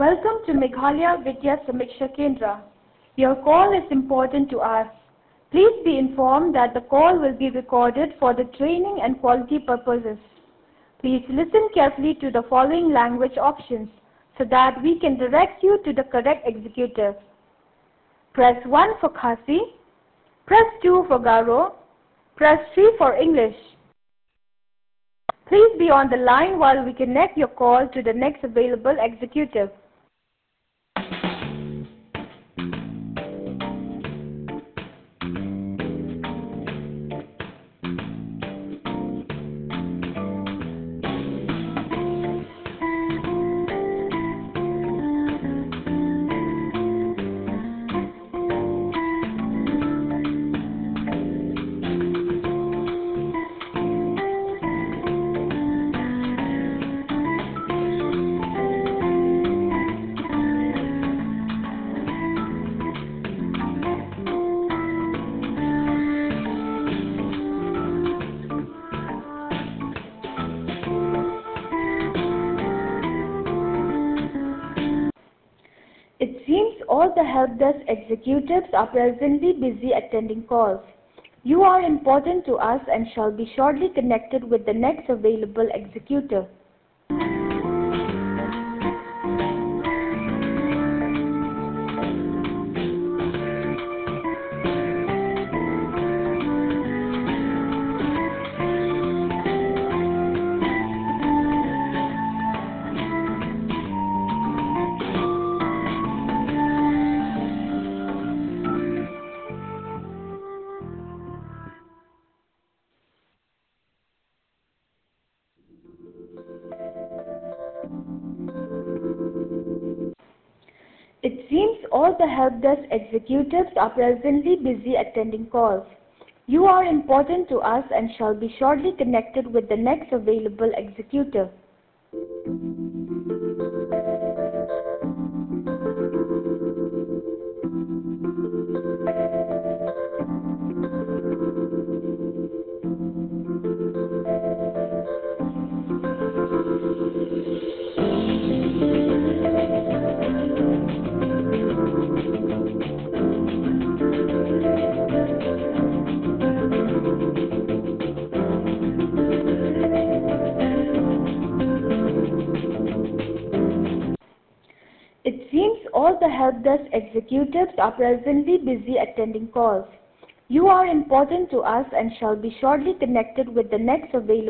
Welcome to Meghalaya Vidya Samiksha Kendra. Your call is important to us. Please be informed that the call will be recorded for the training and quality purposes. Please listen carefully to the following language options so that we can direct you to the correct executive. Press 1 for Khasi, press 2 for Garo, press 3 for English. Please be on the line while we connect your call to the next available executive. It seems all the help desk executives are presently busy attending calls. You are important to us and shall be shortly connected with the next available executive. It seems all the help desk executives are presently busy attending calls. You are important to us and shall be shortly connected with the next available executive. It seems all the help desk executives are presently busy attending calls. You are important to us and shall be shortly connected with the next available